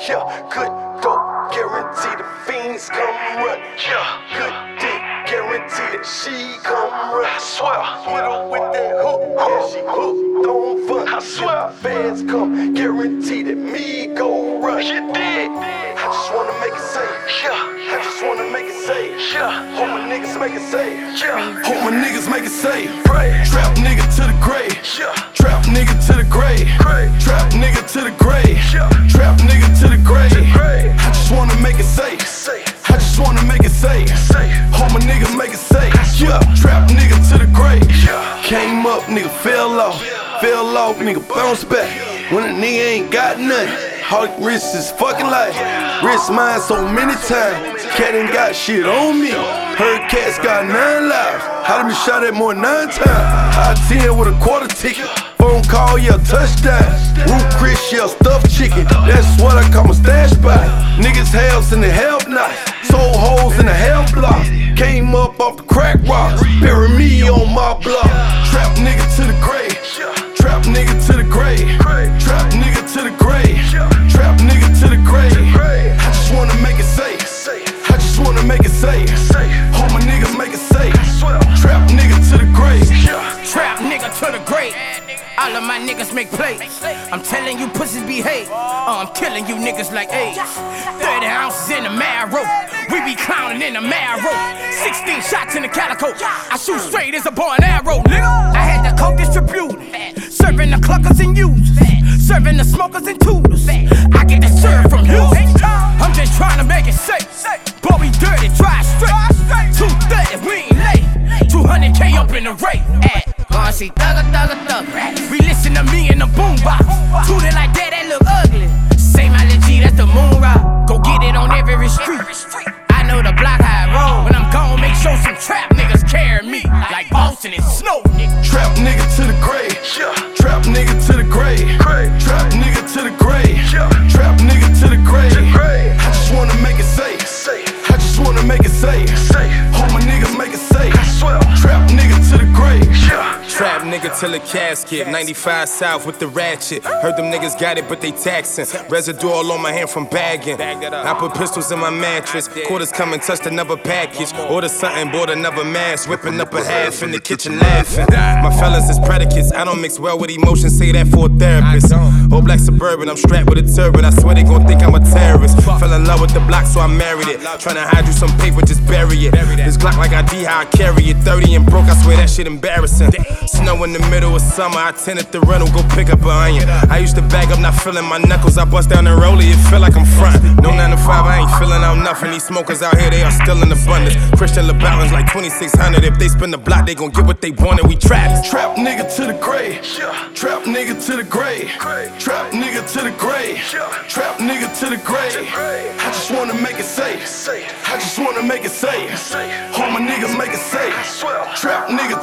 Yeah, good dope, guarantee the fiends come run. Yeah, good dick, guarantee that she come run. I swear, hit her with that hook, yeah, she hooked on fun. I swear, fans come, guarantee that me go run. You did. I just wanna make it safe. Yeah, I just wanna make it safe. Yeah, hope my niggas make it safe. Yeah, hope my niggas make it safe. Trap nigga to the grave. Yeah, trap nigga to the grave. Trap nigga to the grave. Yeah, trap nigga to the grave. I just wanna make it safe. I just wanna make it safe. Hope my niggas make it safe. Yeah, trap nigga to the grave. Came up, nigga fell off. Fell off, nigga bounce back. When a nigga ain't got nothing, all the wrist is fucking life. Wrist mine so many times. Cat ain't got shit on me. Heard cats got 9 lives. How done been shot at more 9 times. I 10 with a quarter ticket. Phone call, yeah, touchdown. Root Chris, yeah, stuffed chicken. That's what I call my stash spot. Niggas house in the help knots. Sold hoes in the hell blocks. Came up off the crack rocks. Bury me on my block. Trap nigga to the grave. Trap nigga to the grave. Trap nigga to the grave. Trap nigga to the grave. I just wanna make it safe. I just wanna make it safe. Hope my niggas make it safe. Trap nigga to the grave. Trap nigga to the grave. All of my niggas make plays. I'm telling you pussies behave. I'm killing you niggas like AIDS. 30 ounces in the marrow. We be clowning in the marrow. 16 shots in the calico. I shoot straight as a bow and arrow, nigga. I had the coke distributed. Serving the cluckers and users. Serving the smokers and tooters. I get the serve from you. I'm just trying to make it safe. Boy, we dirty, drive straight. 230, we ain't late. 200K up in the rate. See, thugger. We listen to me in the boombox. Toot it like that look ugly. Say my G, that's the moon rock. Go get it on every street. I know the block how I roll. When I'm gone, make sure some trap niggas carry me like Boston and Snow. Trap nigga to the grave. Trap nigga to the grave. Trap nigga to the grave. Trap nigga to the grave. I just wanna make it safe. I just wanna make it safe. Hope my niggas make it safe. Trap nigga to the grave. Trap nigga till the casket. 95 South with the ratchet. Heard them niggas got it, but they taxing. Residue all on my hand from bagging. I put pistols in my mattress. Quarters come and touched another package. Order something, bought another mask. Whipping up a half in the kitchen laughing. My fellas is predicates. I don't mix well with emotions. Say that for a therapist. Old black suburban, I'm strapped with a turban. I swear they gon' think I'm a terrorist. Fell in love with the block, so I married it. Tryna hide you some paper, just bury it. This Glock like ID, how I carry it. 30 and broke, I swear that shit embarrassing. Snow in the middle of summer, I tended the rental, go pick up an onion. I used to bag up, not feeling my knuckles. I bust down the rollie, it feel like I'm front. No 9 to 5, I ain't feeling out nothing. These smokers out here, they are still in abundance. Christian LeBaron's like 2600. If they spin the block, they gon' get what they want, and we trapped. Trap nigga to the grave. Trap nigga to the grave. Trap nigga to the grave. Trap nigga to the grave. I just wanna make it safe. I just wanna make it safe. Hope my niggas make it safe. Trap nigga